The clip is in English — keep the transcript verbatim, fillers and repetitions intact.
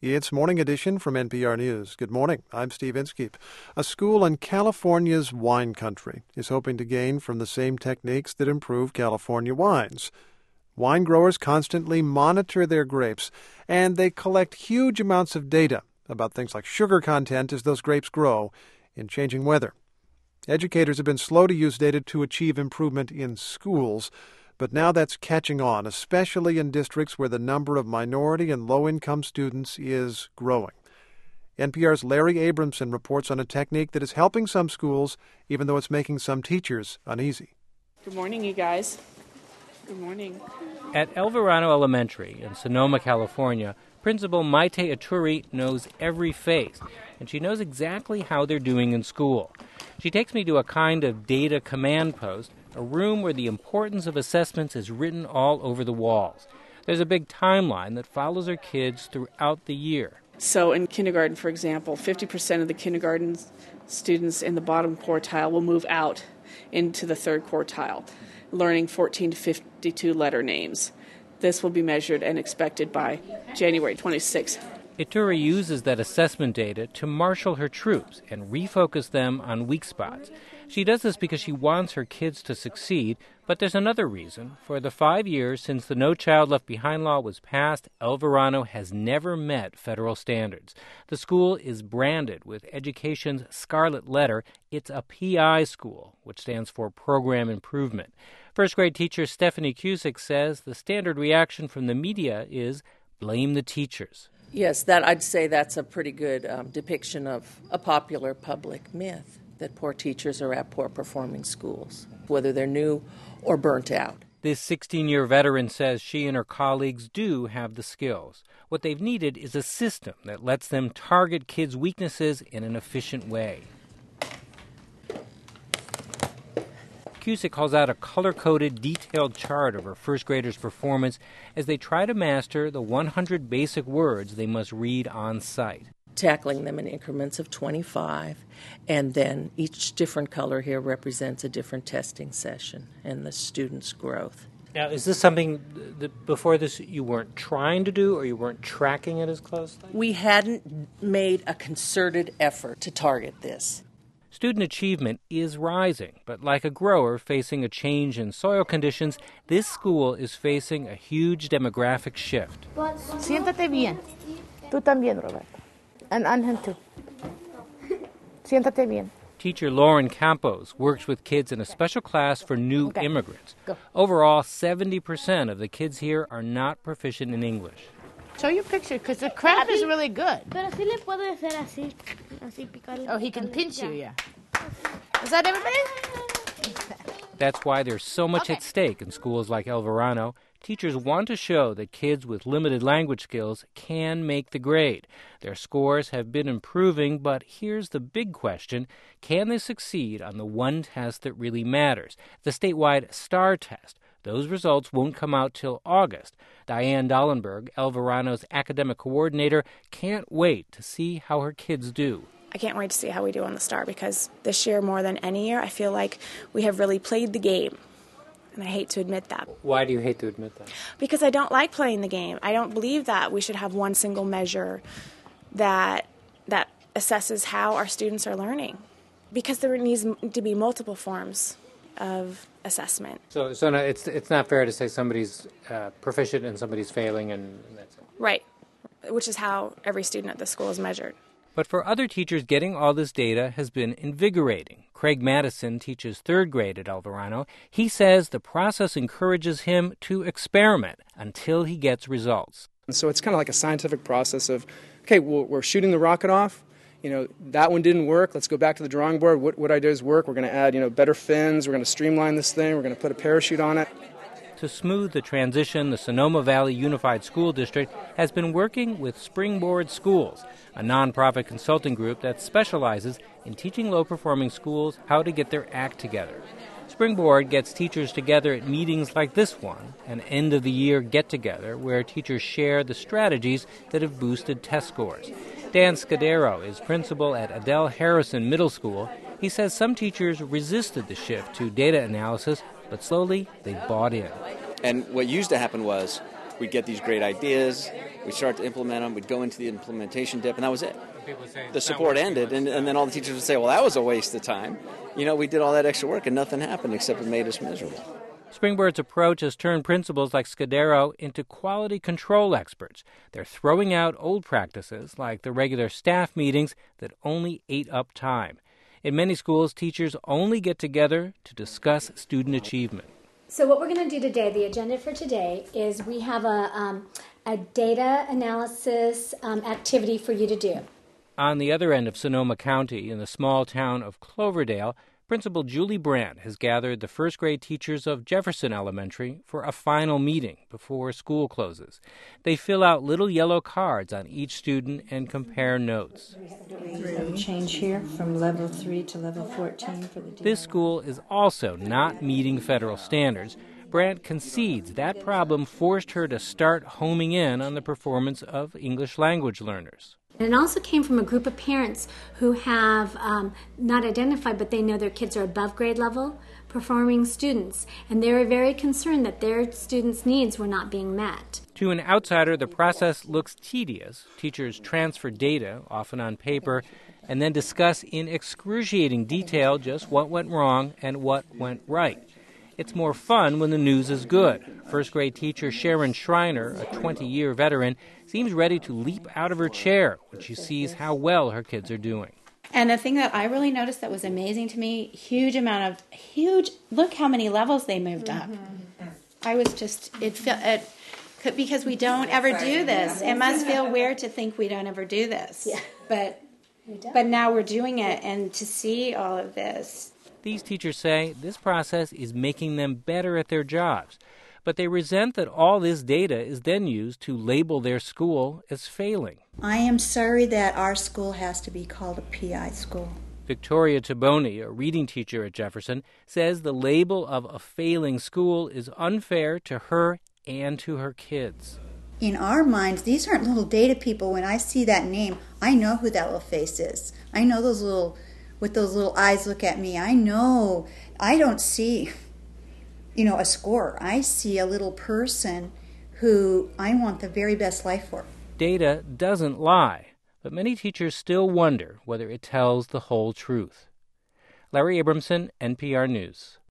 It's Morning Edition from N P R News. Good morning. I'm Steve Inskeep. A school in California's wine country is hoping to gain from the same techniques that improve California wines. Wine growers constantly monitor their grapes, and they collect huge amounts of data about things like sugar content as those grapes grow in changing weather. Educators have been slow to use data to achieve improvement in schools, but now that's catching on, especially in districts where the number of minority and low-income students is growing. N P R's Larry Abramson reports on a technique that is helping some schools, even though it's making some teachers uneasy. Good morning, you guys. Good morning. At El Verano Elementary in Sonoma, California, Principal Maite Ituri knows every face, and she knows exactly how they're doing in school. She takes me to a kind of data command post, a room where the importance of assessments is written all over the walls. There's a big timeline that follows her kids throughout the year. So in kindergarten, for example, fifty percent of the kindergarten students in the bottom quartile will move out into the third quartile, learning fourteen to fifty-two letter names. This will be measured and expected by January twenty-sixth. Ituri uses that assessment data to marshal her troops and refocus them on weak spots. She does this because she wants her kids to succeed, but there's another reason. For the five years since the No Child Left Behind law was passed, El Verano has never met federal standards. The school is branded with education's scarlet letter. It's a P I school, which stands for Program Improvement. First grade teacher Stephanie Cusick says the standard reaction from the media is blame the teachers. Yes, that I'd say that's a pretty good um, depiction of a popular public myth, that poor teachers are at poor-performing schools, whether they're new or burnt out. This sixteen-year veteran says she and her colleagues do have the skills. What they've needed is a system that lets them target kids' weaknesses in an efficient way. Cusick calls out a color-coded, detailed chart of her first graders' performance as they try to master the one hundred basic words they must read on site. Tackling them in increments of twenty-five, and then each different color here represents a different testing session and the student's growth. Now, is this something that before this you weren't trying to do or you weren't tracking it as closely? We hadn't made a concerted effort to target this. Student achievement is rising, but like a grower facing a change in soil conditions, this school is facing a huge demographic shift. Siéntate bien. Tú también, Roberto. And Ángel too. Siéntate bien. Teacher Lauren Campos works with kids in a special class for new okay. immigrants. Go. Overall, seventy percent of the kids here are not proficient in English. Show your picture, because the crab is really good. Pero sí le puede hacer así, así picarle. Oh, he can pinch you, yeah. Is that everybody? That's why there's so much okay. at stake in schools like El Verano. Teachers want to show that kids with limited language skills can make the grade. Their scores have been improving, but here's the big question. Can they succeed on the one test that really matters, the statewide STAR test? Those results won't come out till August. Diane Dollenberg, El Verano's academic coordinator, can't wait to see how her kids do. I can't wait to see how we do on the STAR, because this year, more than any year, I feel like we have really played the game. And I hate to admit that. Why do you hate to admit that? Because I don't like playing the game. I don't believe that we should have one single measure that that assesses how our students are learning. Because there needs to be multiple forms of assessment. So, so no, it's it's not fair to say somebody's uh, proficient and somebody's failing, and, and that's it. Right, which is how every student at the school is measured. But for other teachers, getting all this data has been invigorating. Craig Madison teaches third grade at El Verano. He says the process encourages him to experiment until he gets results. And so it's kind of like a scientific process of, okay, well, we're shooting the rocket off. You know, that one didn't work. Let's go back to the drawing board. What, what ideas work? We're going to add, you know, better fins. We're going to streamline this thing. We're going to put a parachute on it. To smooth the transition, the Sonoma Valley Unified School District has been working with Springboard Schools, a nonprofit consulting group that specializes in teaching low-performing schools how to get their act together. Springboard gets teachers together at meetings like this one, an end-of-the-year get-together where teachers share the strategies that have boosted test scores. Dan Scudero is principal at Adele Harrison Middle School. He says some teachers resisted the shift to data analysis, but slowly they bought in. And what used to happen was we'd get these great ideas, We'd start to implement them. We'd go into the implementation dip, and that was it. The support ended, and, and then all the teachers would say, well, that was a waste of time. You know, we did all that extra work, and nothing happened except it made us miserable. Springboard's approach has turned principals like Scudero into quality control experts. They're throwing out old practices like the regular staff meetings that only ate up time. In many schools, teachers only get together to discuss student achievement. So what we're going to do today, the agenda for today, is we have a, um, a data analysis um, activity for you to do. On the other end of Sonoma County, in the small town of Cloverdale, Principal Julie Brandt has gathered the first-grade teachers of Jefferson Elementary for a final meeting before school closes. They fill out little yellow cards on each student and compare notes. Change here from level three to level fourteen for the D L. This school is also not meeting federal standards. Brandt concedes that problem forced her to start homing in on the performance of English language learners. And it also came from a group of parents who have um, not identified, but they know their kids are above grade level performing students, and they were very concerned that their students' needs were not being met. To an outsider, the process looks tedious. Teachers transfer data, often on paper, and then discuss in excruciating detail just what went wrong and what went right. It's more fun when the news is good. First-grade teacher Sharon Schreiner, a twenty-year veteran, seems ready to leap out of her chair when she sees how well her kids are doing. And the thing that I really noticed that was amazing to me, huge amount of, huge, look how many levels they moved up. I was just, it felt, it, because we don't ever do this. It must feel weird to think we don't ever do this. But, but now we're doing it, and to see all of this. These teachers say this process is making them better at their jobs, but they resent that all this data is then used to label their school as failing. I am sorry that our school has to be called a P I school. Victoria Taboni, a reading teacher at Jefferson, says the label of a failing school is unfair to her and to her kids. In our minds, these aren't little data people. When I see that name, I know who that little face is. I know those little... with those little eyes look at me. I know. I don't see, you know, a score. I see a little person who I want the very best life for. Data doesn't lie, but many teachers still wonder whether it tells the whole truth. Larry Abramson, N P R News.